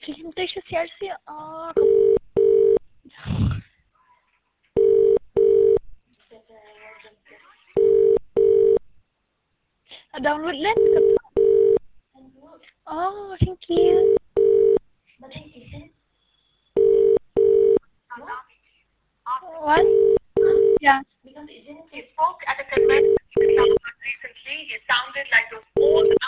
فهمتيش سياسي داونلود لين thank you. What? Yeah. He spoke at a convention recently. He sounded like those old